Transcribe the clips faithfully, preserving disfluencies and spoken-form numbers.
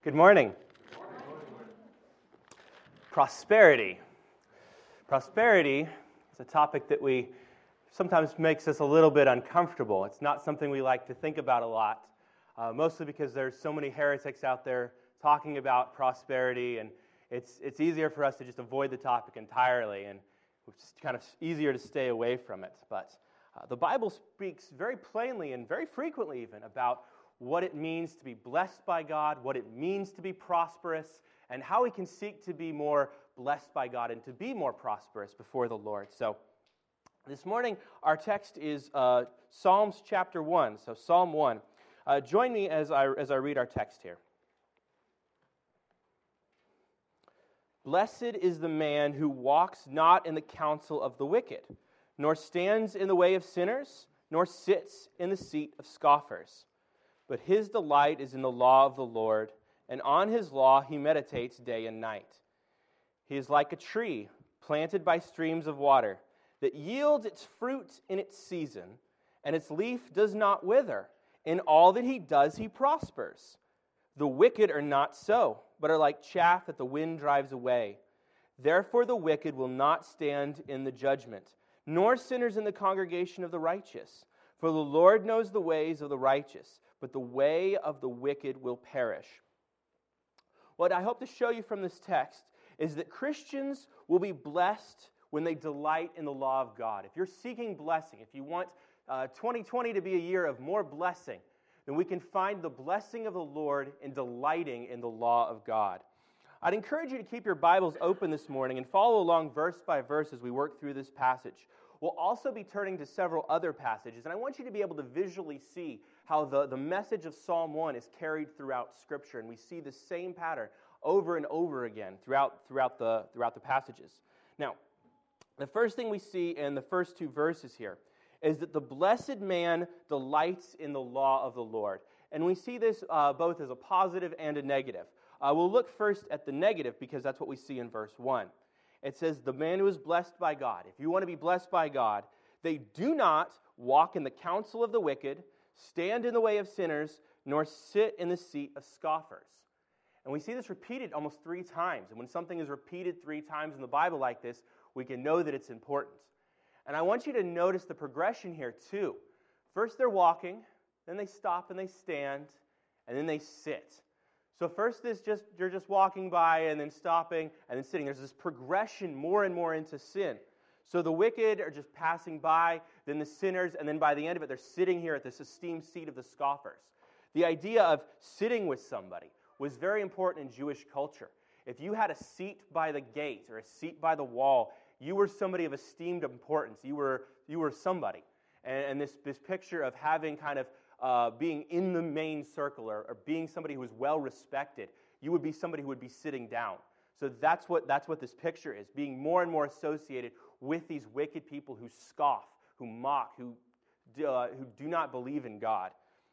Good morning. Prosperity. Prosperity is a topic that we sometimes makes us a little bit uncomfortable. It's not something we like to think about a lot, uh, mostly because there's so many heretics out there talking about prosperity, and it's it's easier for us to just avoid the topic entirely, and it's kind of easier to stay away from it. But uh, the Bible speaks very plainly and very frequently even about what it means to be blessed by God, what it means to be prosperous, and how we can seek to be more blessed by God and to be more prosperous before the Lord. So this morning, our text is uh, Psalms chapter one, so Psalm one. Uh, join me as I, as I read our text here. Blessed is the man who walks not in the counsel of the wicked, nor stands in the way of sinners, nor sits in the seat of scoffers. But his delight is in the law of the Lord, and on his law he meditates day and night. He is like a tree planted by streams of water, that yields its fruit in its season, and its leaf does not wither. In all that he does he prospers. The wicked are not so, but are like chaff that the wind drives away. Therefore the wicked will not stand in the judgment, nor sinners in the congregation of the righteous. For the Lord knows the ways of the righteous, but the way of the wicked will perish. What I hope to show you from this text is that Christians will be blessed when they delight in the law of God. If you're seeking blessing, if you want uh, twenty twenty to be a year of more blessing, then we can find the blessing of the Lord in delighting in the law of God. I'd encourage you to keep your Bibles open this morning and follow along verse by verse as we work through this passage. We'll also be turning to several other passages, and I want you to be able to visually see how the, the message of Psalm one is carried throughout Scripture, and we see the same pattern over and over again throughout, throughout, the, throughout the passages. Now, the first thing we see in the first two verses here is that the blessed man delights in the law of the Lord, and we see this uh, both as a positive and a negative. Uh, we'll look first at the negative because that's what we see in verse one. It says, the man who is blessed by God. If you want to be blessed by God, they do not walk in the counsel of the wicked, stand in the way of sinners, nor sit in the seat of scoffers. And we see this repeated almost three times. And when something is repeated three times in the Bible like this, we can know that it's important. And I want you to notice the progression here too. First they're walking, then they stop and they stand, and then they sit. So first this just you're just walking by and then stopping and then sitting. There's this progression more and more into sin. So the wicked are just passing by, then the sinners, and then by the end of it, they're sitting here at this esteemed seat of the scoffers. The idea of sitting with somebody was very important in Jewish culture. If you had a seat by the gate or a seat by the wall, you were somebody of esteemed importance. You were you were somebody. And, and this, this picture of having kind of Uh, being in the main circle or, or being somebody who is well respected, you would be somebody who would be sitting down. So that's what that's what this picture is, being more and more associated with these wicked people who scoff, who mock, who uh, who do not believe in God.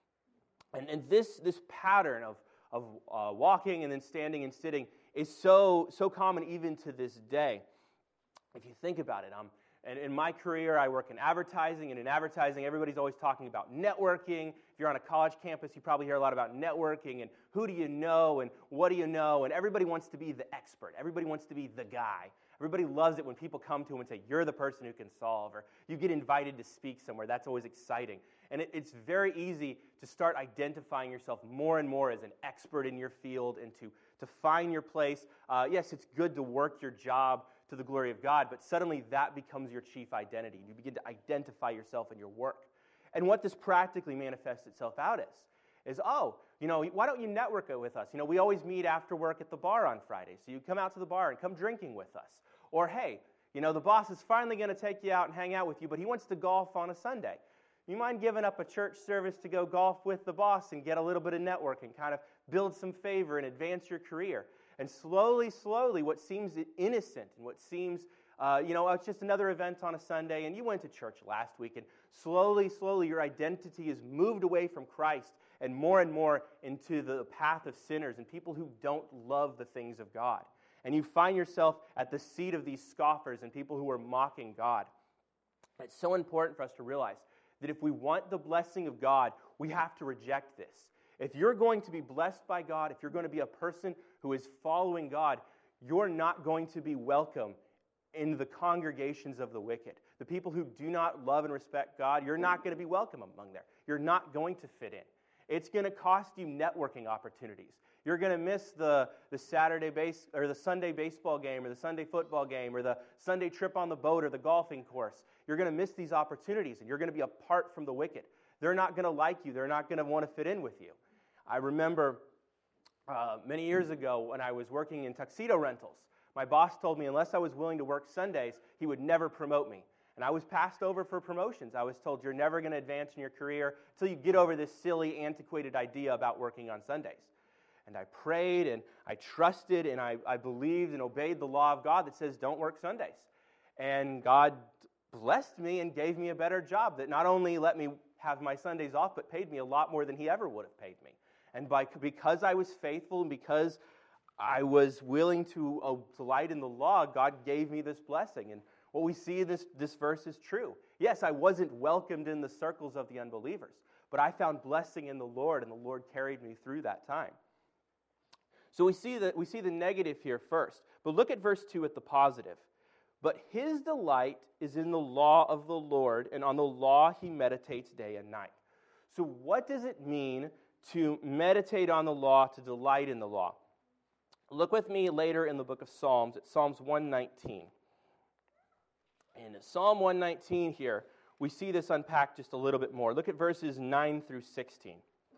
And and this this pattern of of uh, walking and then standing and sitting is so so common even to this day. If you think about it, um. And in my career, I work in advertising, and in advertising, everybody's always talking about networking. If you're on a college campus, you probably hear a lot about networking, and who do you know, and what do you know, and everybody wants to be the expert. Everybody wants to be the guy. Everybody loves it when people come to them and say, you're the person who can solve, or you get invited to speak somewhere. That's always exciting. And it, it's very easy to start identifying yourself more and more as an expert in your field and to, to find your place. Uh, yes, it's good to work your job to the glory of God, but suddenly that becomes your chief identity. You begin to identify yourself in your work. And what this practically manifests itself out as is, oh, you know, why don't you network with us? You know, we always meet after work at the bar on Friday, so you come out to the bar and come drinking with us. Or, hey, you know, the boss is finally going to take you out and hang out with you, but he wants to golf on a Sunday. You mind giving up a church service to go golf with the boss and get a little bit of networking, kind of build some favor and advance your career? And slowly, slowly, what seems innocent and what seems, uh, you know, oh, it's just another event on a Sunday, and you went to church last week, and slowly, slowly, your identity is moved away from Christ and more and more into the path of sinners and people who don't love the things of God. And you find yourself at the seat of these scoffers and people who are mocking God. It's so important for us to realize that if we want the blessing of God, we have to reject this. If you're going to be blessed by God, if you're going to be a person who is following God, you're not going to be welcome in the congregations of the wicked. The people who do not love and respect God, you're not going to be welcome among there. You're not going to fit in. It's going to cost you networking opportunities. You're going to miss the, the Saturday base or the Sunday baseball game or the Sunday football game or the Sunday trip on the boat or the golfing course. You're going to miss these opportunities, and you're going to be apart from the wicked. They're not going to like you. They're not going to want to fit in with you. I remember uh, many years ago when I was working in tuxedo rentals, my boss told me unless I was willing to work Sundays, he would never promote me. And I was passed over for promotions. I was told you're never going to advance in your career until you get over this silly, antiquated idea about working on Sundays. And I prayed and I trusted and I, I believed and obeyed the law of God that says don't work Sundays. And God blessed me and gave me a better job that not only let me have my Sundays off, but paid me a lot more than he ever would have paid me. And by because I was faithful and because I was willing to uh, delight in the law, God gave me this blessing. And what we see in this, this verse is true. Yes, I wasn't welcomed in the circles of the unbelievers, but I found blessing in the Lord, and the Lord carried me through that time. So we see that we see the negative here first. But look at verse two at the positive. But his delight is in the law of the Lord, and on the law he meditates day and night. So what does it mean to meditate on the law, to delight in the law? Look with me later in the book of Psalms, at Psalms one nineteen. In Psalm one nineteen here, we see this unpacked just a little bit more. Look at verses nine through sixteen.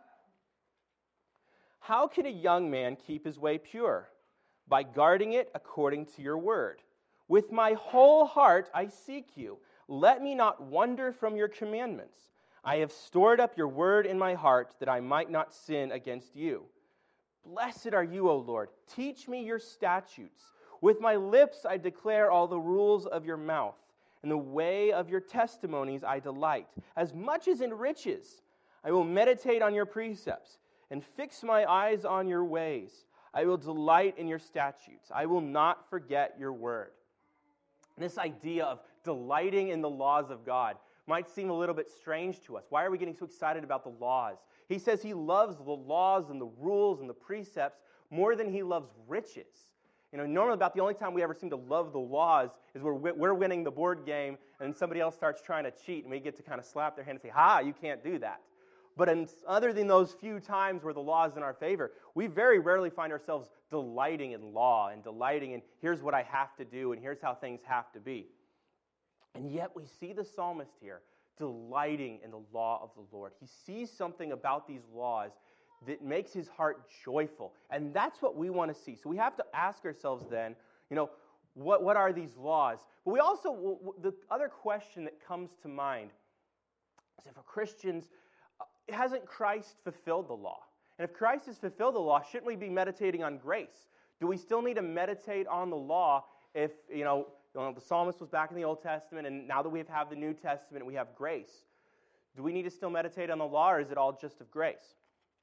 How can a young man keep his way pure? By guarding it according to your word. With my whole heart I seek you. Let me not wander from your commandments. I have stored up your word in my heart that I might not sin against you. Blessed are you, O Lord. Teach me your statutes. With my lips I declare all the rules of your mouth. In the way of your testimonies I delight. As much as in riches, I will meditate on your precepts and fix my eyes on your ways. I will delight in your statutes. I will not forget your word. This idea of delighting in the laws of God might seem a little bit strange to us. Why are we getting so excited about the laws? He says he loves the laws and the rules and the precepts more than he loves riches. You know, normally about the only time we ever seem to love the laws is where we're winning the board game and somebody else starts trying to cheat and we get to kind of slap their hand and say, ha, you can't do that. But in, other than those few times where the law is in our favor, we very rarely find ourselves delighting in law and delighting in here's what I have to do and here's how things have to be. And yet we see the psalmist here delighting in the law of the Lord. He sees something about these laws that makes his heart joyful. And that's what we want to see. So we have to ask ourselves then, you know, what, what are these laws? But we also, the other question that comes to mind is if for Christians, hasn't Christ fulfilled the law? And if Christ has fulfilled the law, shouldn't we be meditating on grace? Do we still need to meditate on the law if, you know, the psalmist was back in the Old Testament, and now that we have the New Testament, we have grace. Do we need to still meditate on the law, or is it all just of grace?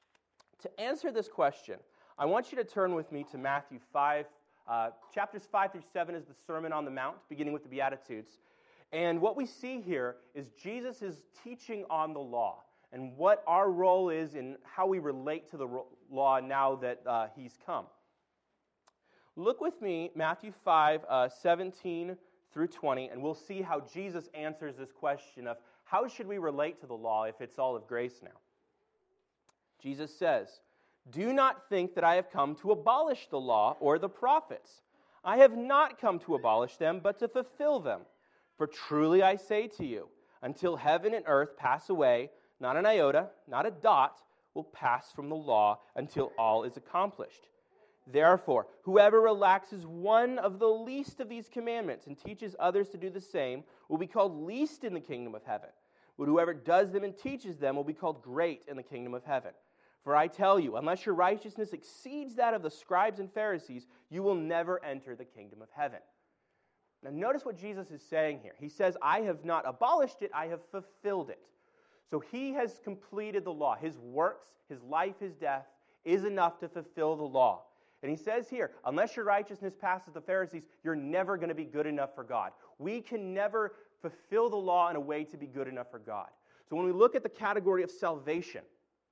To answer this question, I want you to turn with me to Matthew five. Uh, chapters five through seven is the Sermon on the Mount, beginning with the Beatitudes. And what we see here is Jesus is teaching on the law and what our role is in how we relate to the law now that uh, he's come. Look with me, Matthew five, uh, seventeen through twenty, and we'll see how Jesus answers this question of how should we relate to the law if it's all of grace now. Jesus says, "Do not think that I have come to abolish the law or the prophets. I have not come to abolish them, but to fulfill them. For truly I say to you, until heaven and earth pass away, not an iota, not a dot, will pass from the law until all is accomplished. Therefore, whoever relaxes one of the least of these commandments and teaches others to do the same will be called least in the kingdom of heaven. But whoever does them and teaches them will be called great in the kingdom of heaven. For I tell you, unless your righteousness exceeds that of the scribes and Pharisees, you will never enter the kingdom of heaven." Now notice what Jesus is saying here. He says, I have not abolished it, I have fulfilled it. So he has completed the law. His works, his life, his death is enough to fulfill the law. And he says here, unless your righteousness passes the Pharisees, you're never going to be good enough for God. We can never fulfill the law in a way to be good enough for God. So when we look at the category of salvation,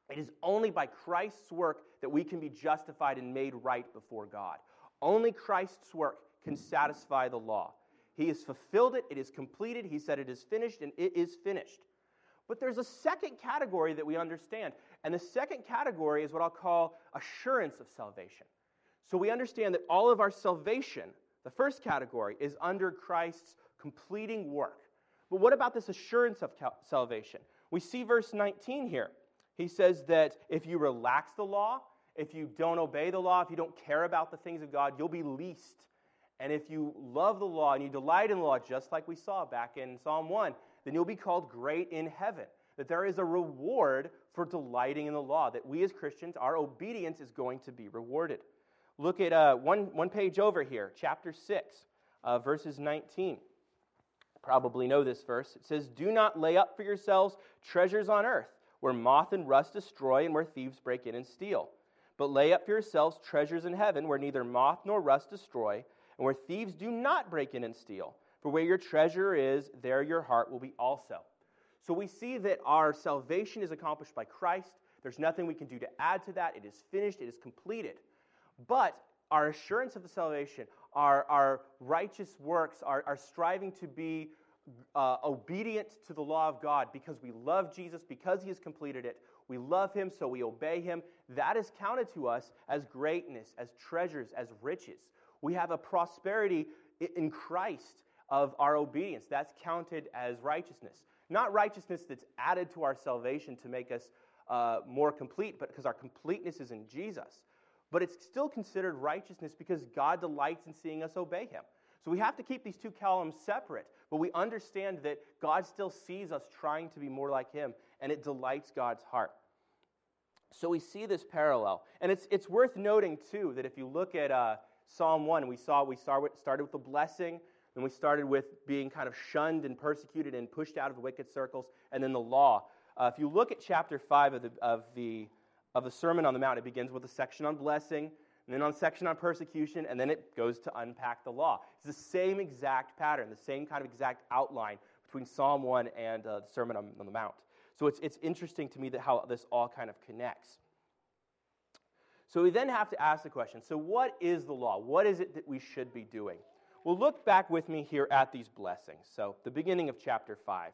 It is only by Christ's work that we can be justified and made right before God. Only Christ's work can satisfy the law. He has fulfilled it, it is completed, he said it is finished, and it is finished. But there's a second category that we understand, and the second category is what I'll call assurance of salvation. So we understand that all of our salvation, the first category, is under Christ's completing work. But what about this assurance of salvation? We see verse nineteen here. He says that if you relax the law, if you don't obey the law, if you don't care about the things of God, you'll be least. And if you love the law and you delight in the law, just like we saw back in Psalm one, then you'll be called great in heaven. That there is a reward for delighting in the law, that we as Christians, our obedience is going to be rewarded. Look at uh, one, one page over here, chapter six, uh, verses nineteen. You probably know this verse. It says, "Do not lay up for yourselves treasures on earth, where moth and rust destroy and where thieves break in and steal. But lay up for yourselves treasures in heaven, where neither moth nor rust destroy, and where thieves do not break in and steal. For where your treasure is, there your heart will be also." So we see that our salvation is accomplished by Christ. There's nothing we can do to add to that. It is finished. It is completed. But our assurance of the salvation, our, our righteous works, our, our striving to be uh, obedient to the law of God because we love Jesus, because he has completed it. We love him, so we obey him. That is counted to us as greatness, as treasures, as riches. We have a prosperity in Christ of our obedience. That's counted as righteousness. Not righteousness that's added to our salvation to make us uh, more complete, but because our completeness is in Jesus. But it's still considered righteousness because God delights in seeing us obey him. So we have to keep these two columns separate, but we understand that God still sees us trying to be more like him, and it delights God's heart. So we see this parallel. And it's it's worth noting, too, that if you look at uh, Psalm one, we saw we started with the blessing, then we started with being kind of shunned and persecuted and pushed out of the wicked circles, and then the law. Uh, if you look at chapter five of the of the of the Sermon on the Mount, it begins with a section on blessing, and then on a section on persecution, and then it goes to unpack the law. It's the same exact pattern, the same kind of exact outline between Psalm one and uh, the Sermon on, on the Mount. So it's it's interesting to me that how this all kind of connects. So we then have to ask the question, so what is the law? What is it that we should be doing? Well, look back with me here at these blessings. So the beginning of chapter five.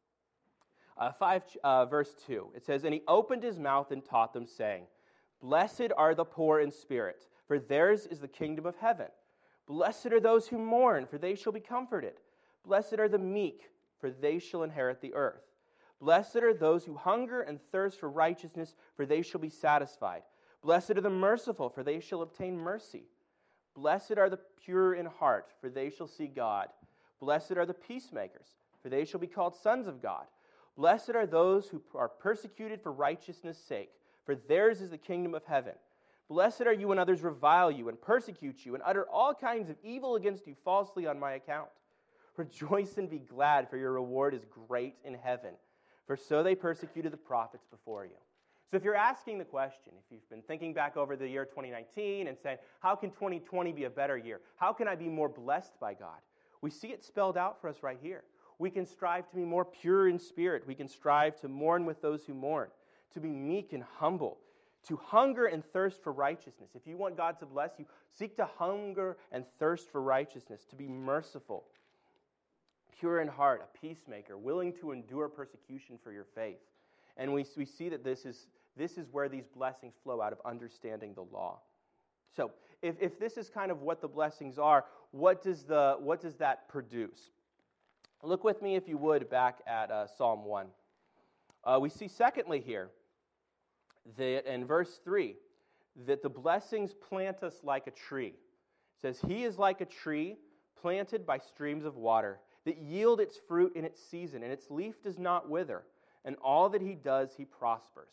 Uh, five uh, verse two, it says, "And he opened his mouth and taught them, saying, Blessed are the poor in spirit, for theirs is the kingdom of heaven. Blessed are those who mourn, for they shall be comforted. Blessed are the meek, for they shall inherit the earth. Blessed are those who hunger and thirst for righteousness, for they shall be satisfied. Blessed are the merciful, for they shall obtain mercy. Blessed are the pure in heart, for they shall see God. Blessed are the peacemakers, for they shall be called sons of God. Blessed are those who are persecuted for righteousness' sake, for theirs is the kingdom of heaven. Blessed are you when others revile you and persecute you and utter all kinds of evil against you falsely on my account. Rejoice and be glad, for your reward is great in heaven. For so they persecuted the prophets before you." So if you're asking the question, if you've been thinking back over the year twenty nineteen and saying, how can twenty twenty be a better year? How can I be more blessed by God? We see it spelled out for us right here. We can strive to be more pure in spirit. We can strive to mourn with those who mourn, to be meek and humble, to hunger and thirst for righteousness. If you want God to bless you, seek to hunger and thirst for righteousness, to be merciful, pure in heart, a peacemaker, willing to endure persecution for your faith. And we, we see that this is, this is where these blessings flow out of understanding the law. So if, if this is kind of what the blessings are, what does, the, what does that produce? Look with me, if you would, back at uh, Psalm one. Uh, we see secondly here, that in verse three, that the blessings plant us like a tree. It says, "He is like a tree planted by streams of water, that yield its fruit in its season, and its leaf does not wither, and all that he does, he prospers."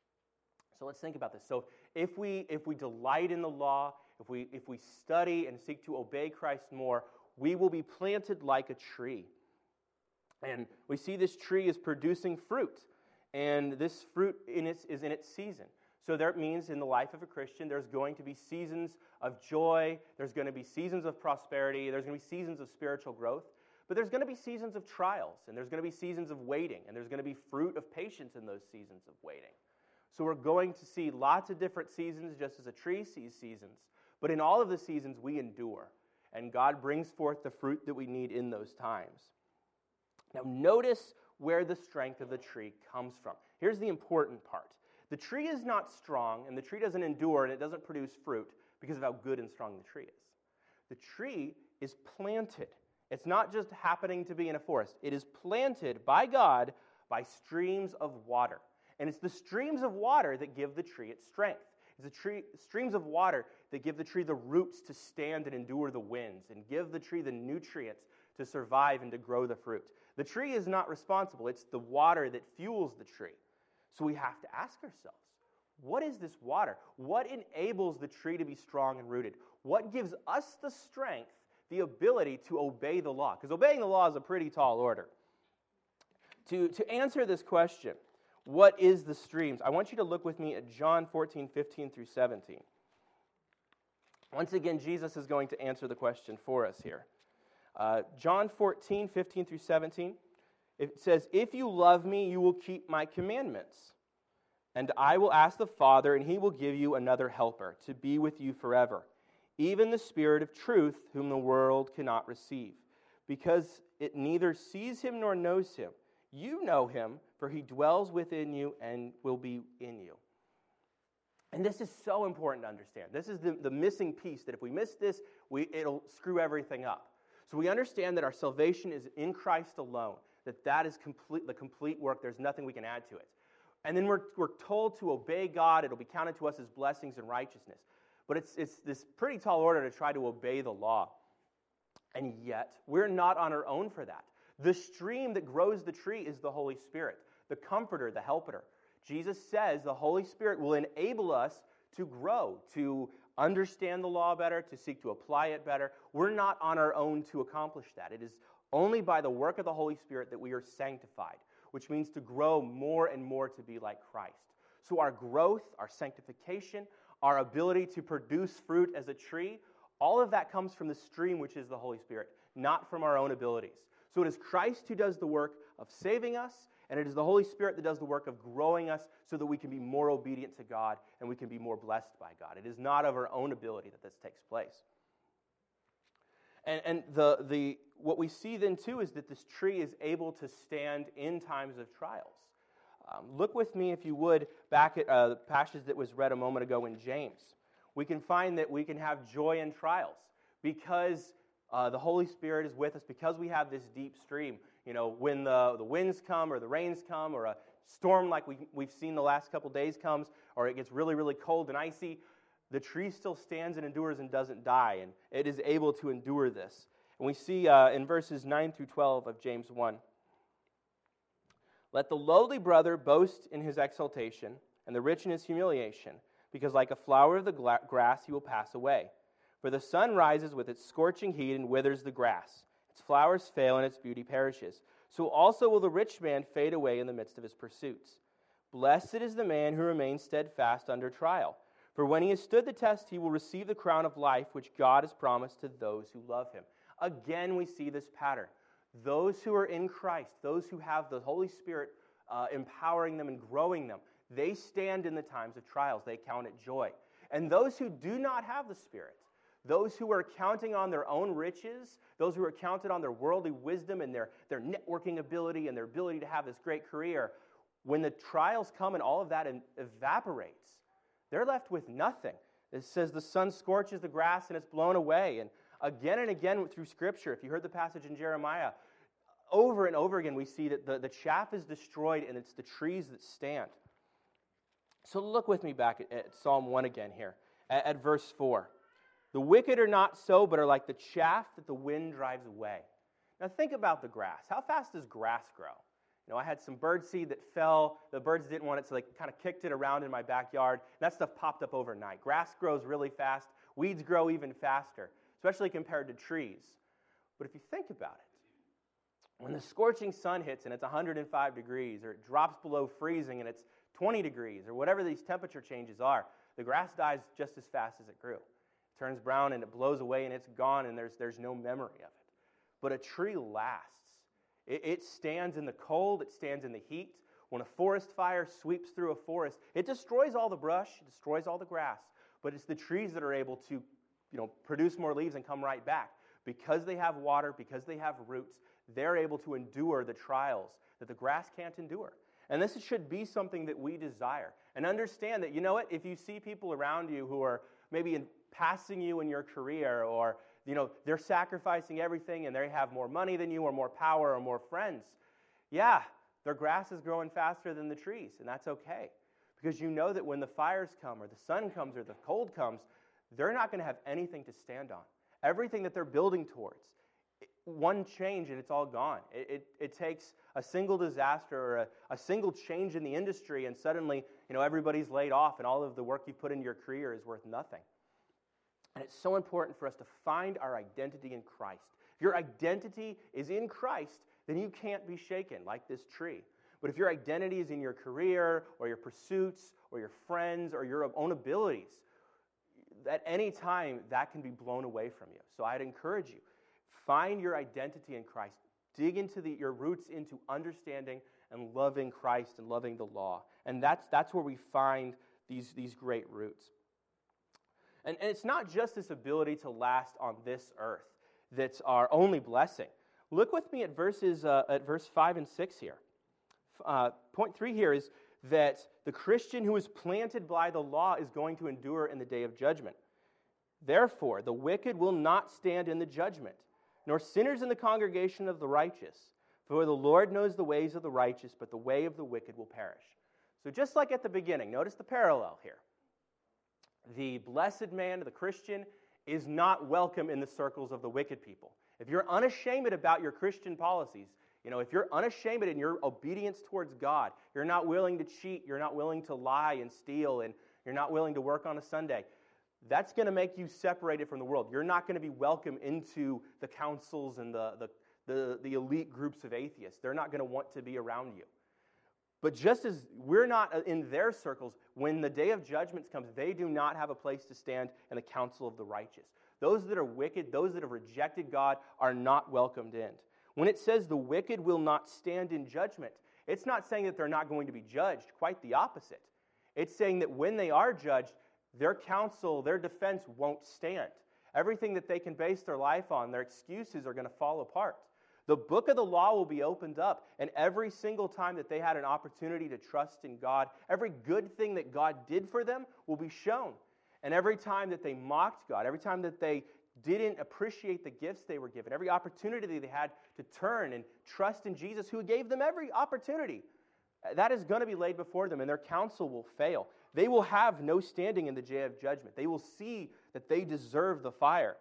So let's think about this. So if we if we delight in the law, if we if we study and seek to obey Christ more, we will be planted like a tree. And we see this tree is producing fruit, and this fruit in its, is in its season. So that means in the life of a Christian, there's going to be seasons of joy, there's going to be seasons of prosperity, there's going to be seasons of spiritual growth, but there's going to be seasons of trials, and there's going to be seasons of waiting, and there's going to be fruit of patience in those seasons of waiting. So we're going to see lots of different seasons, just as a tree sees seasons. But in all of the seasons, we endure. And God brings forth the fruit that we need in those times. Now notice where the strength of the tree comes from. Here's the important part. The tree is not strong, and the tree doesn't endure, and it doesn't produce fruit because of how good and strong the tree is. The tree is planted. It's not just happening to be in a forest. It is planted by God by streams of water. And it's the streams of water that give the tree its strength. It's the tree, streams of water that give the tree the roots to stand and endure the winds and give the tree the nutrients to survive and to grow the fruit. The tree is not responsible. It's the water that fuels the tree. So we have to ask ourselves, what is this water? What enables the tree to be strong and rooted? What gives us the strength, the ability to obey the law? Because obeying the law is a pretty tall order. To, to answer this question, what is the streams? I want you to look with me at John fourteen, fifteen through seventeen. Once again, Jesus is going to answer the question for us here. Uh, John fourteen, fifteen through seventeen. It says, "If you love me, you will keep my commandments. And I will ask the Father, and he will give you another helper to be with you forever, even the Spirit of truth, whom the world cannot receive, because it neither sees him nor knows him. You know him, for he dwells within you and will be in you." And this is so important to understand. This is the, the missing piece, that if we miss this, we, it'll screw everything up. So we understand that our salvation is in Christ alone, that that is complete, the complete work. There's nothing we can add to it. And then we're, we're told to obey God. It'll be counted to us as blessings and righteousness. But it's, it's this pretty tall order to try to obey the law. And yet, we're not on our own for that. The stream that grows the tree is the Holy Spirit, the comforter, the helper. Jesus says the Holy Spirit will enable us to grow, to understand the law better, to seek to apply it better. We're not on our own to accomplish that. It is only by the work of the Holy Spirit that we are sanctified, which means to grow more and more to be like Christ. So our growth, our sanctification, our ability to produce fruit as a tree, all of that comes from the stream, which is the Holy Spirit, not from our own abilities. So it is Christ who does the work of saving us, and it is the Holy Spirit that does the work of growing us so that we can be more obedient to God and we can be more blessed by God. It is not of our own ability that this takes place. And, and the, the what we see then too is that this tree is able to stand in times of trials. Um, look with me, if you would, back at uh, the passage that was read a moment ago in James. We can find that we can have joy in trials because uh, the Holy Spirit is with us, because we have this deep stream. You know, when the, the winds come or the rains come or a storm like we, we've seen the last couple days comes, or it gets really, really cold and icy, the tree still stands and endures and doesn't die, and it is able to endure this. And we see uh, in verses nine through twelve of James one, "Let the lowly brother boast in his exaltation, and the rich in his humiliation, because like a flower of the gla- grass he will pass away. For the sun rises with its scorching heat and withers the grass. Its flowers fail and its beauty perishes. So also will the rich man fade away in the midst of his pursuits. Blessed is the man who remains steadfast under trial. For when he has stood the test, he will receive the crown of life which God has promised to those who love him." Again, we see this pattern. Those who are in Christ, those who have the Holy Spirit uh, empowering them and growing them, they stand in the times of trials. They count it joy. And those who do not have the Spirit, those who are counting on their own riches, those who are counted on their worldly wisdom and their, their networking ability and their ability to have this great career, when the trials come and all of that evaporates, they're left with nothing. It says the sun scorches the grass and it's blown away. And again and again through Scripture, if you heard the passage in Jeremiah, over and over again we see that the, the chaff is destroyed and it's the trees that stand. So look with me back at, at Psalm one again here, at, at verse four. "The wicked are not so, but are like the chaff that the wind drives away." Now think about the grass. How fast does grass grow? You know, I had some bird seed that fell. The birds didn't want it, so they kind of kicked it around in my backyard. That stuff popped up overnight. Grass grows really fast. Weeds grow even faster, especially compared to trees. But if you think about it, when the scorching sun hits and it's one hundred five degrees, or it drops below freezing and it's twenty degrees, or whatever these temperature changes are, the grass dies just as fast as it grew. It turns brown and it blows away and it's gone, and there's, there's no memory of it. But a tree lasts. It, it stands in the cold. It stands in the heat. When a forest fire sweeps through a forest, it destroys all the brush, it destroys all the grass, but it's the trees that are able to, you know, produce more leaves and come right back. Because they have water, because they have roots, they're able to endure the trials that the grass can't endure. And this should be something that we desire. And understand that, you know what, if you see people around you who are maybe in passing you in your career, or, you know, they're sacrificing everything and they have more money than you or more power or more friends, yeah, their grass is growing faster than the trees, and that's okay. Because you know that when the fires come or the sun comes or the cold comes, they're not going to have anything to stand on. Everything that they're building towards, one change and it's all gone. It, it, it takes a single disaster or a, a single change in the industry, and suddenly, you know, everybody's laid off and all of the work you put into your career is worth nothing. And it's so important for us to find our identity in Christ. If your identity is in Christ, then you can't be shaken like this tree. But if your identity is in your career or your pursuits or your friends or your own abilities, at any time that can be blown away from you. So I'd encourage you, find your identity in Christ. Dig into the, your roots into understanding and loving Christ and loving the law. And that's, that's where we find these, these great roots. And, and it's not just this ability to last on this earth that's our only blessing. Look with me at verses uh, at verse five and six here. Uh, point three here is that the Christian who is planted by the law is going to endure in the day of judgment. Therefore, the wicked will not stand in the judgment, nor sinners in the congregation of the righteous. For the Lord knows the ways of the righteous, but the way of the wicked will perish. So just like at the beginning, notice the parallel here. The blessed man, the Christian, is not welcome in the circles of the wicked people. If you're unashamed about your Christian policies, you know, if you're unashamed in your obedience towards God, you're not willing to cheat, you're not willing to lie and steal, and you're not willing to work on a Sunday, that's going to make you separated from the world. You're not going to be welcome into the councils and the, the, the, the elite groups of atheists. They're not going to want to be around you. But just as we're not in their circles, when the day of judgment comes, they do not have a place to stand in the council of the righteous. Those that are wicked, those that have rejected God, are not welcomed in. When it says the wicked will not stand in judgment, it's not saying that they're not going to be judged. Quite the opposite. It's saying that when they are judged, their counsel, their defense won't stand. Everything that they can base their life on, their excuses are going to fall apart. The book of the law will be opened up, and every single time that they had an opportunity to trust in God, every good thing that God did for them will be shown. And every time that they mocked God, every time that they didn't appreciate the gifts they were given, every opportunity they had to turn and trust in Jesus, who gave them every opportunity, that is going to be laid before them, and their counsel will fail. They will have no standing in the day of judgment. They will see that they deserve the fire.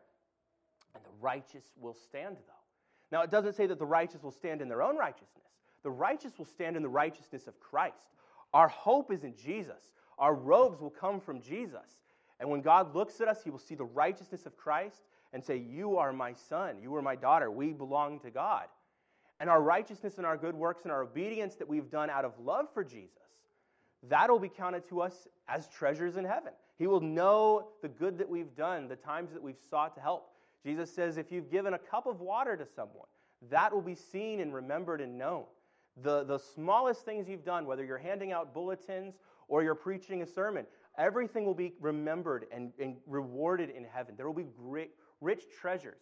And the righteous will stand, though. Now, it doesn't say that the righteous will stand in their own righteousness. The righteous will stand in the righteousness of Christ. Our hope is in Jesus. Our robes will come from Jesus. And when God looks at us, he will see the righteousness of Christ and say, you are my son, you are my daughter, we belong to God. And our righteousness and our good works and our obedience that we've done out of love for Jesus, that will be counted to us as treasures in heaven. He will know the good that we've done, the times that we've sought to help. Jesus says if you've given a cup of water to someone, that will be seen and remembered and known. The, the smallest things you've done, whether you're handing out bulletins or you're preaching a sermon, everything will be remembered and, and rewarded in heaven. There will be great, rich treasures.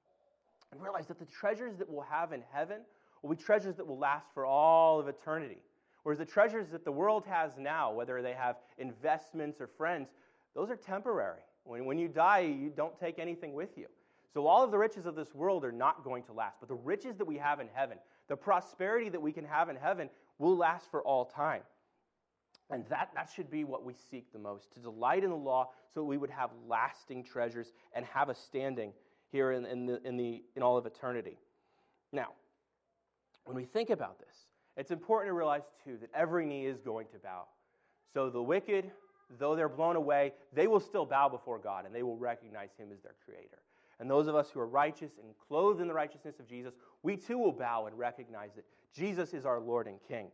And realize that the treasures that we'll have in heaven will be treasures that will last for all of eternity. Whereas the treasures that the world has now, whether they have investments or friends, those are temporary. When, when you die, you don't take anything with you. So all of the riches of this world are not going to last. But the riches that we have in heaven, the prosperity that we can have in heaven, will last for all time. And that, that should be what we seek the most, to delight in the law so that we would have lasting treasures and have a standing here in, in, the, in, the, in all of eternity. Now, when we think about this, it's important to realize, too, that every knee is going to bow. So the wicked, though they're blown away, they will still bow before God, and they will recognize him as their creator. And those of us who are righteous and clothed in the righteousness of Jesus, we too will bow and recognize that Jesus is our Lord and King.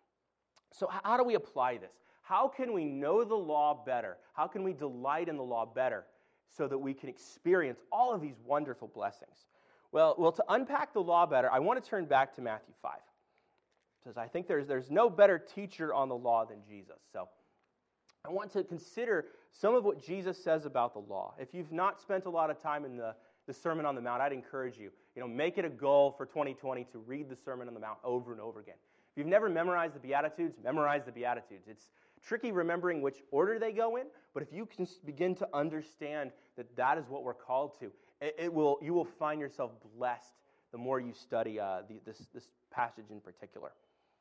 So how do we apply this? How can we know the law better? How can we delight in the law better so that we can experience all of these wonderful blessings? Well, well, to unpack the law better, I want to turn back to Matthew five. says, I think there's, there's no better teacher on the law than Jesus. So I want to consider some of what Jesus says about the law. If you've not spent a lot of time in the, the Sermon on the Mount, I'd encourage you, you know, make it a goal for twenty twenty to read the Sermon on the Mount over and over again. If you've never memorized the Beatitudes, memorize the Beatitudes. It's tricky remembering which order they go in, but if you can begin to understand that that is what we're called to, it, it will you will find yourself blessed the more you study uh, the, this, this passage in particular.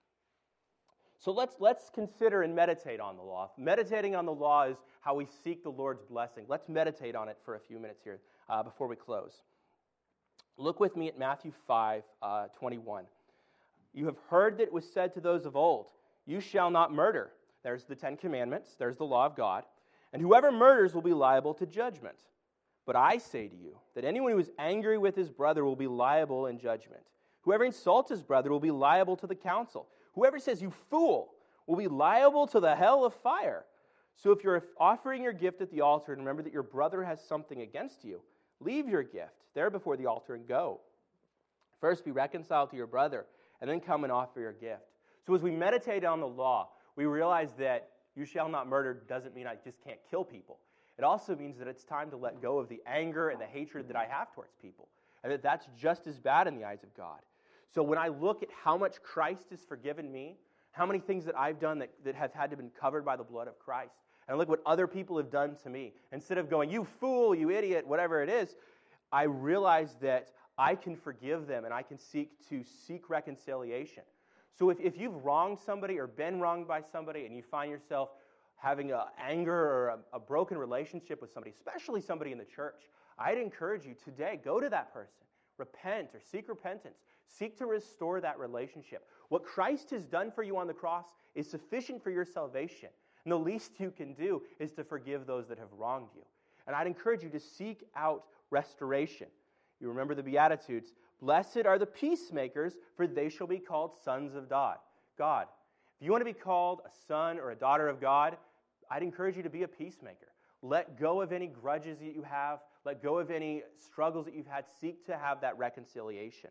So let's let's consider and meditate on the law. Meditating on the law is how we seek the Lord's blessing. Let's meditate on it for a few minutes here uh, before we close. Look with me at Matthew five, uh, twenty-one. You have heard that it was said to those of old, you shall not murder. There's the Ten Commandments. There's the law of God. And whoever murders will be liable to judgment. But I say to you that anyone who is angry with his brother will be liable in judgment. Whoever insults his brother will be liable to the council. Whoever says, you fool, will be liable to the hell of fire. So if you're offering your gift at the altar and remember that your brother has something against you, leave your gift there before the altar and go. First be reconciled to your brother, and then come and offer your gift. So as we meditate on the law, we realize that you shall not murder doesn't mean I just can't kill people. It also means that it's time to let go of the anger and the hatred that I have towards people, and that that's just as bad in the eyes of God. So when I look at how much Christ has forgiven me, how many things that I've done that, that have had to been covered by the blood of Christ, and I look what other people have done to me, instead of going, you fool, you idiot, whatever it is, I realize that I can forgive them and I can seek to seek reconciliation. So if, if you've wronged somebody or been wronged by somebody and you find yourself having a anger or a, a broken relationship with somebody, especially somebody in the church, I'd encourage you today, go to that person, repent or seek repentance. Seek to restore that relationship. What Christ has done for you on the cross is sufficient for your salvation. And the least you can do is to forgive those that have wronged you. And I'd encourage you to seek out restoration. You remember the Beatitudes. Blessed are the peacemakers, for they shall be called sons of God. God. If you want to be called a son or a daughter of God, I'd encourage you to be a peacemaker. Let go of any grudges that you have. Let go of any struggles that you've had. Seek to have that reconciliation.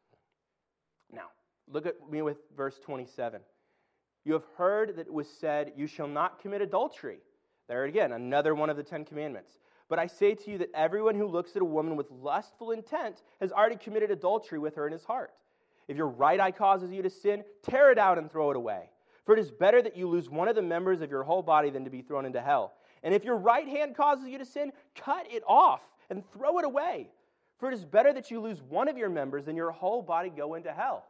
Now, look at me with verse twenty-seven. You have heard that it was said, you shall not commit adultery. There again, another one of the Ten Commandments. But I say to you that everyone who looks at a woman with lustful intent has already committed adultery with her in his heart. If your right eye causes you to sin, tear it out and throw it away. For it is better that you lose one of the members of your whole body than to be thrown into hell. And if your right hand causes you to sin, cut it off and throw it away. For it is better that you lose one of your members than your whole body go into hell.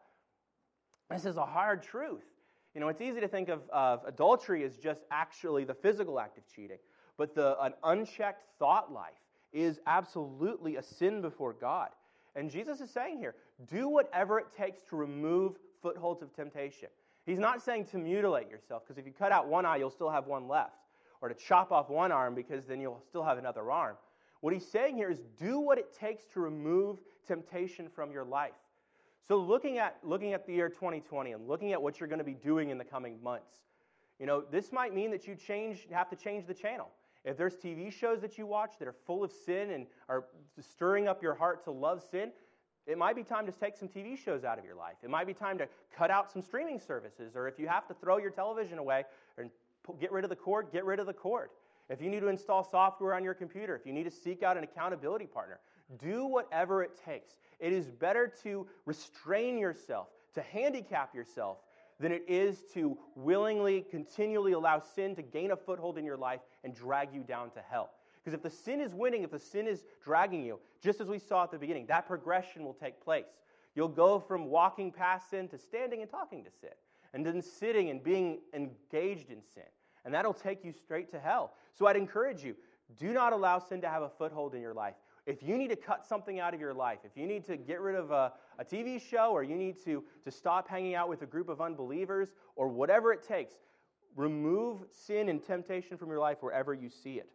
This is a hard truth. You know, it's easy to think of, of adultery as just actually the physical act of cheating. But the, an unchecked thought life is absolutely a sin before God. And Jesus is saying here, do whatever it takes to remove footholds of temptation. He's not saying to mutilate yourself, because if you cut out one eye, you'll still have one left. Or to chop off one arm, because then you'll still have another arm. What he's saying here is do what it takes to remove temptation from your life. So looking at looking at the year twenty twenty and looking at what you're going to be doing in the coming months, you know, this might mean that you change have to change the channel. If there's T V shows that you watch that are full of sin and are stirring up your heart to love sin, it might be time to take some T V shows out of your life. It might be time to cut out some streaming services, or if you have to throw your television away and get rid of the cord, get rid of the cord. If you need to install software on your computer, if you need to seek out an accountability partner, do whatever it takes. It is better to restrain yourself, to handicap yourself, than it is to willingly, continually allow sin to gain a foothold in your life and drag you down to hell. Because if the sin is winning, if the sin is dragging you, just as we saw at the beginning, that progression will take place. You'll go from walking past sin to standing and talking to sin, and then sitting and being engaged in sin. And that'll take you straight to hell. So I'd encourage you, do not allow sin to have a foothold in your life. If you need to cut something out of your life, if you need to get rid of a, a T V show, or you need to, to stop hanging out with a group of unbelievers, or whatever it takes, remove sin and temptation from your life wherever you see it.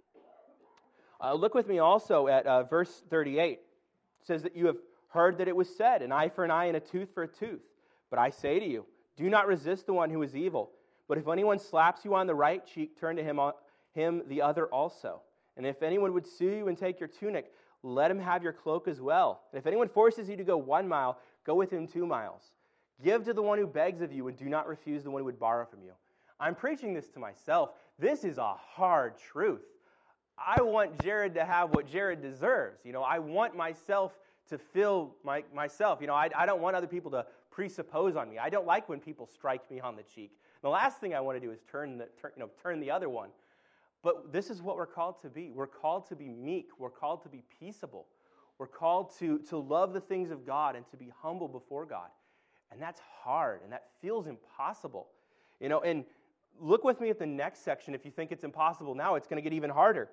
Uh, look with me also at uh, verse thirty-eight. It says that you have heard that it was said, an eye for an eye and a tooth for a tooth. But I say to you, do not resist the one who is evil. But if anyone slaps you on the right cheek, turn to him, on, him the other also. And if anyone would sue you and take your tunic, let him have your cloak as well. And if anyone forces you to go one mile, go with him two miles. Give to the one who begs of you, and do not refuse the one who would borrow from you. I'm preaching this to myself. This is a hard truth. I want Jared to have what Jared deserves. You know, I want myself to feel my, myself. You know, I, I don't want other people to presuppose on me. I don't like when people strike me on the cheek. The last thing I want to do is turn the turn, you know, turn the other one. But this is what we're called to be. We're called to be meek. We're called to be peaceable. We're called to, to love the things of God and to be humble before God. And that's hard, and that feels impossible. You know, and look with me at the next section. If you think it's impossible now, it's going to get even harder.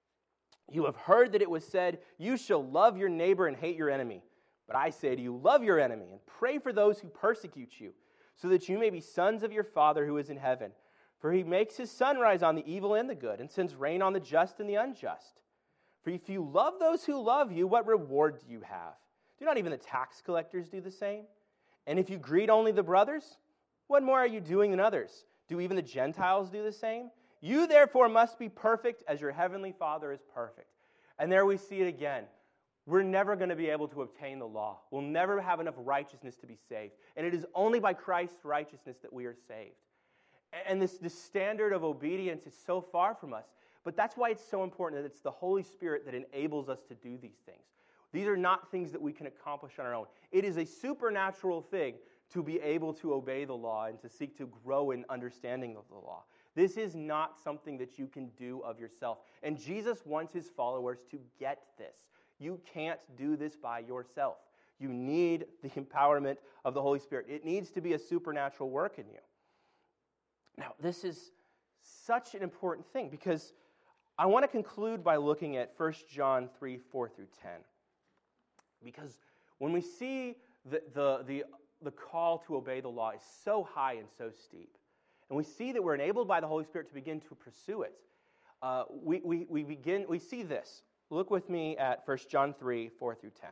You have heard that it was said, you shall love your neighbor and hate your enemy. But I say to you, love your enemy and pray for those who persecute you, so that you may be sons of your Father who is in heaven. For he makes his sun rise on the evil and the good, and sends rain on the just and the unjust. For if you love those who love you, what reward do you have? Do not even the tax collectors do the same? And if you greet only the brothers, what more are you doing than others? Do even the Gentiles do the same? You therefore must be perfect as your heavenly Father is perfect. And there we see it again. We're never going to be able to obtain the law. We'll never have enough righteousness to be saved. And it is only by Christ's righteousness that we are saved. And this, this standard of obedience is so far from us. But that's why it's so important that it's the Holy Spirit that enables us to do these things. These are not things that we can accomplish on our own. It is a supernatural thing to be able to obey the law and to seek to grow in understanding of the law. This is not something that you can do of yourself. And Jesus wants his followers to get this. You can't do this by yourself. You need the empowerment of the Holy Spirit. It needs to be a supernatural work in you. Now, this is such an important thing because I want to conclude by looking at First John three, four through ten. Because when we see the, the, the, the call to obey the law is so high and so steep, and we see that we're enabled by the Holy Spirit to begin to pursue it, uh, we, we, we begin, we see this. Look with me at First John three, four through ten.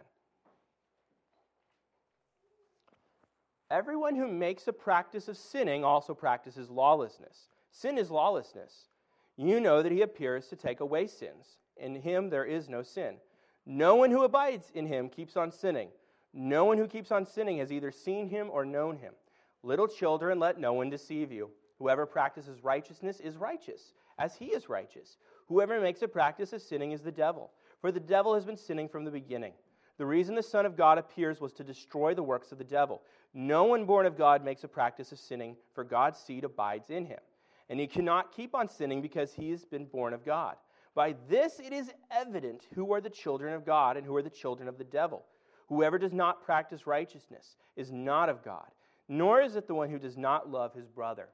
Everyone who makes a practice of sinning also practices lawlessness. Sin is lawlessness. You know that he appears to take away sins. In him there is no sin. No one who abides in him keeps on sinning. No one who keeps on sinning has either seen him or known him. Little children, let no one deceive you. Whoever practices righteousness is righteous, as he is righteous. Whoever makes a practice of sinning is the devil, for the devil has been sinning from the beginning. The reason the Son of God appears was to destroy the works of the devil. No one born of God makes a practice of sinning, for God's seed abides in him. And he cannot keep on sinning because he has been born of God. By this it is evident who are the children of God and who are the children of the devil. Whoever does not practice righteousness is not of God, nor is it the one who does not love his brother.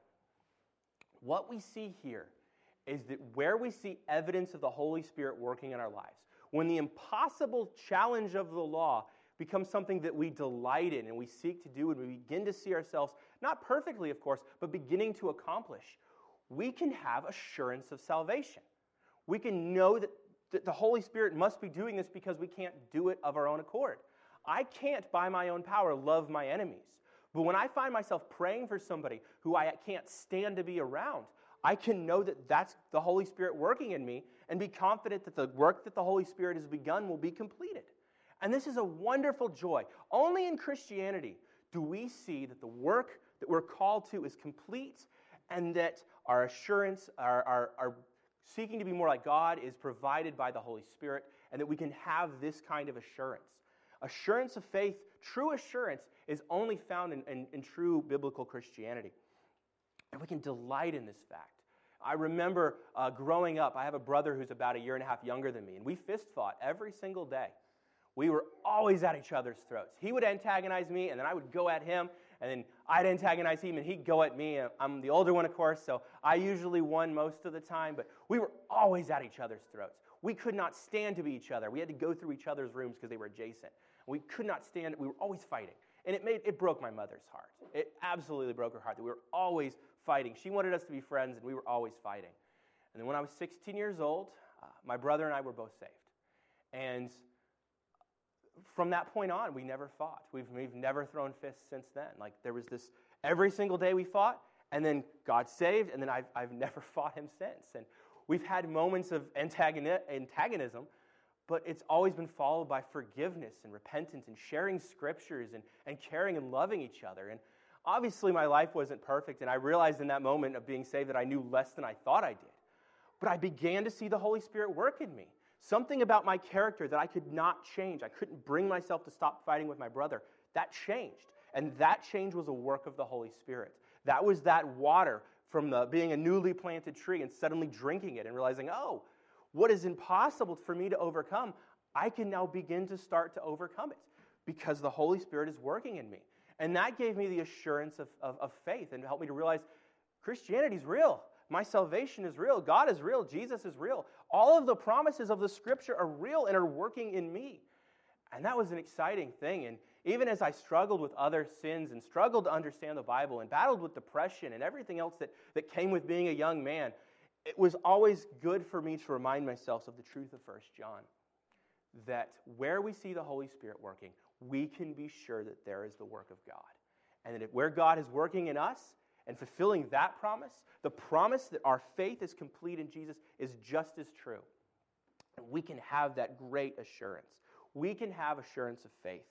What we see here is that where we see evidence of the Holy Spirit working in our lives, when the impossible challenge of the law becomes something that we delight in and we seek to do and we begin to see ourselves, not perfectly of course, but beginning to accomplish, we can have assurance of salvation. We can know that, that the Holy Spirit must be doing this because we can't do it of our own accord. I can't, by my own power, love my enemies. But when I find myself praying for somebody who I can't stand to be around, I can know that that's the Holy Spirit working in me and be confident that the work that the Holy Spirit has begun will be completed. And this is a wonderful joy. Only in Christianity do we see that the work that we're called to is complete and that our assurance, our, our, our seeking to be more like God is provided by the Holy Spirit, and that we can have this kind of assurance. Assurance of faith, true assurance, is only found in, in, in true biblical Christianity. And we can delight in this fact. I remember uh, growing up, I have a brother who's about a year and a half younger than me, and we fist fought every single day. We were always at each other's throats. He would antagonize me, and then I would go at him, and then I'd antagonize him, and he'd go at me. I'm the older one, of course, so I usually won most of the time, but we were always at each other's throats. We could not stand to be each other. We had to go through each other's rooms because they were adjacent. We could not stand. We were always fighting, and it made it broke my mother's heart. It absolutely broke her heart that we were always fighting. She wanted us to be friends, and we were always fighting. And then when I was sixteen years old, uh, my brother and I were both saved. And from that point on, we never fought. We've, we've never thrown fists since then. Like, there was this, every single day we fought, and then God saved, and then I've, I've never fought him since. And we've had moments of antagoni- antagonism, but it's always been followed by forgiveness and repentance and sharing scriptures and, and caring and loving each other. And obviously my life wasn't perfect, and I realized in that moment of being saved that I knew less than I thought I did. But I began to see the Holy Spirit work in me. Something about my character that I could not change. I couldn't bring myself to stop fighting with my brother. That changed. And that change was a work of the Holy Spirit. That was that water from the, being a newly planted tree and suddenly drinking it and realizing, oh, what is impossible for me to overcome, I can now begin to start to overcome it because the Holy Spirit is working in me. And that gave me the assurance of, of, of faith and helped me to realize Christianity is real. My salvation is real. God is real. Jesus is real. All of the promises of the Scripture are real and are working in me. And that was an exciting thing. And even as I struggled with other sins and struggled to understand the Bible and battled with depression and everything else that, that came with being a young man, it was always good for me to remind myself of the truth of First John, that where we see the Holy Spirit working, we can be sure that there is the work of God. And that if where God is working in us and fulfilling that promise, the promise that our faith is complete in Jesus is just as true. And we can have that great assurance. We can have assurance of faith.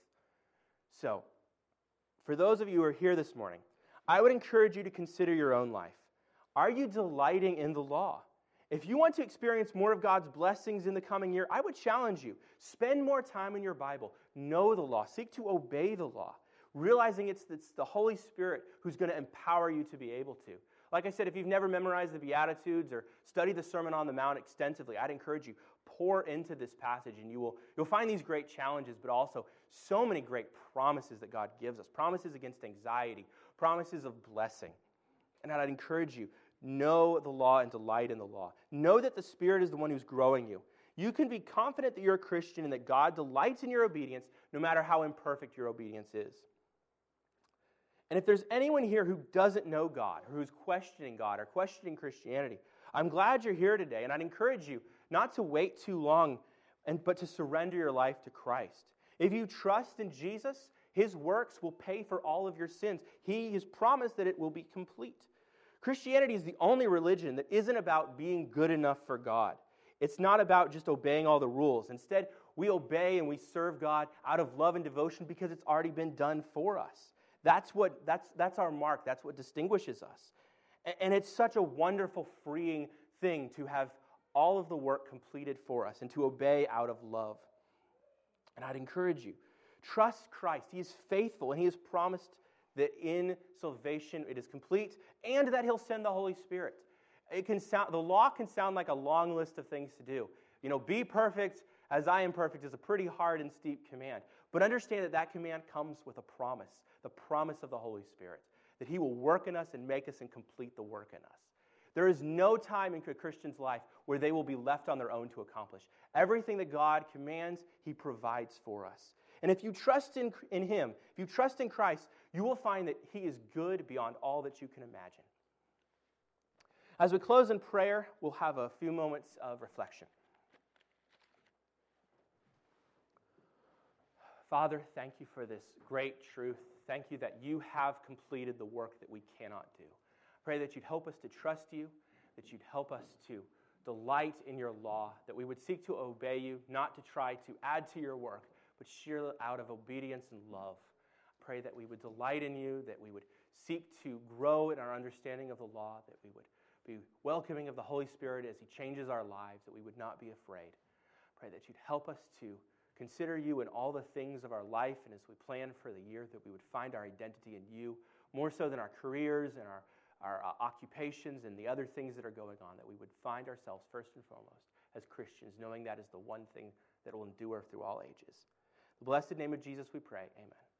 So, for those of you who are here this morning, I would encourage you to consider your own life. Are you delighting in the law? If you want to experience more of God's blessings in the coming year, I would challenge you. Spend more time in your Bible. Know the law. Seek to obey the law. Realizing it's, it's the Holy Spirit who's going to empower you to be able to. Like I said, if you've never memorized the Beatitudes or studied the Sermon on the Mount extensively, I'd encourage you, pour into this passage and you will, you'll find these great challenges, but also so many great promises that God gives us. Promises against anxiety, promises of blessing. And I'd encourage you, know the law and delight in the law. Know that the Spirit is the one who's growing you. You can be confident that you're a Christian and that God delights in your obedience, no matter how imperfect your obedience is. And if there's anyone here who doesn't know God, or who's questioning God, or questioning Christianity, I'm glad you're here today, and I'd encourage you not to wait too long, and but to surrender your life to Christ. If you trust in Jesus, His works will pay for all of your sins. He has promised that it will be complete. Christianity is the only religion that isn't about being good enough for God. It's not about just obeying all the rules. Instead, we obey and we serve God out of love and devotion because it's already been done for us. That's what that's that's our mark. That's what distinguishes us. And, and it's such a wonderful, freeing thing to have all of the work completed for us and to obey out of love. And I'd encourage you, trust Christ. He is faithful and He has promised that in salvation it is complete and that He'll send the Holy Spirit. It can sound, the law can sound like a long list of things to do. You know, be perfect as I am perfect is a pretty hard and steep command. But understand that that command comes with a promise, the promise of the Holy Spirit, that He will work in us and make us and complete the work in us. There is no time in a Christian's life where they will be left on their own to accomplish. Everything that God commands, He provides for us. And if you trust in, in Him, if you trust in Christ, you will find that He is good beyond all that you can imagine. As we close in prayer, we'll have a few moments of reflection. Father, thank You for this great truth. Thank You that You have completed the work that we cannot do. Pray that You'd help us to trust You, that You'd help us to delight in Your law, that we would seek to obey You, not to try to add to Your work, but sheer out of obedience and love. Pray that we would delight in You, that we would seek to grow in our understanding of the law, that we would be welcoming of the Holy Spirit as He changes our lives, that we would not be afraid. Pray that You'd help us to consider You in all the things of our life, and as we plan for the year, that we would find our identity in You, more so than our careers and our, our uh, occupations and the other things that are going on, that we would find ourselves first and foremost as Christians, knowing that is the one thing that will endure through all ages. In the blessed name of Jesus we pray, amen.